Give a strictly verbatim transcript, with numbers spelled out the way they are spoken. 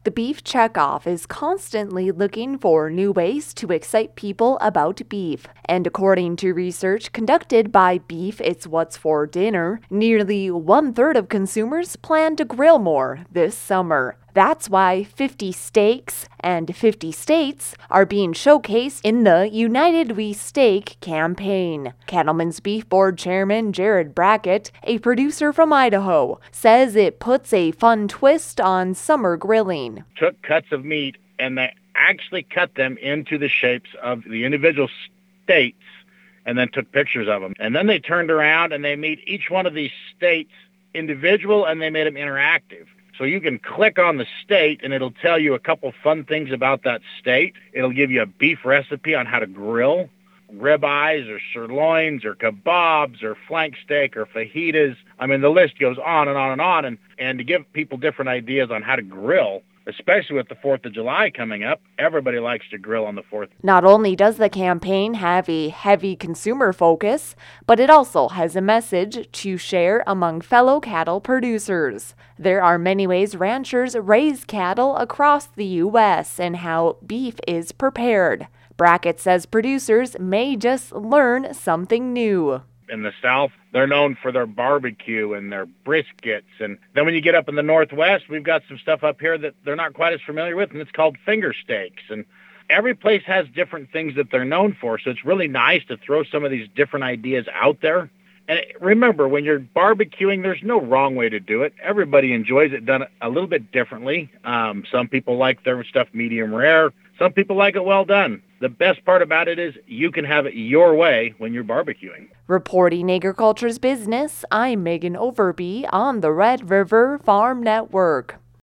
The Beef Checkoff is constantly looking for new ways to excite people about beef. And according to research conducted by Beef It's What's for Dinner, nearly one-third of consumers plan to grill more this summer. That's why fifty steaks and fifty states are being showcased in the United We Steak campaign. Cattlemen's Beef Board Chairman Jared Brackett, a producer from Idaho, says it puts a fun twist on summer grilling. Took cuts of meat and they actually cut them into the shapes of the individual states and then took pictures of them. And then they turned around and they made each one of these states individual and they made them interactive. So you can click on the state and it'll tell you a couple fun things about that state. It'll give you a beef recipe on how to grill ribeyes or sirloins or kebabs or flank steak or fajitas. I mean, the list goes on and on and on. And, and to give people different ideas on how to grill, especially with the fourth of July coming up, everybody likes to grill on the fourth. Not only does the campaign have a heavy consumer focus, but it also has a message to share among fellow cattle producers. There are many ways ranchers raise cattle across the U S and how beef is prepared. Brackett says producers may just learn something new. In the South, they're known for their barbecue and their briskets. And then when you get up in the Northwest, we've got some stuff up here that they're not quite as familiar with, and it's called finger steaks. And every place has different things that they're known for, so it's really nice to throw some of these different ideas out there. And remember, when you're barbecuing, there's no wrong way to do it. Everybody enjoys it done a little bit differently. Um, some people like their stuff medium rare. Some people like it well done. The best part about it is you can have it your way when you're barbecuing. Reporting Agriculture's Business, I'm Megan Overby on the Red River Farm Network.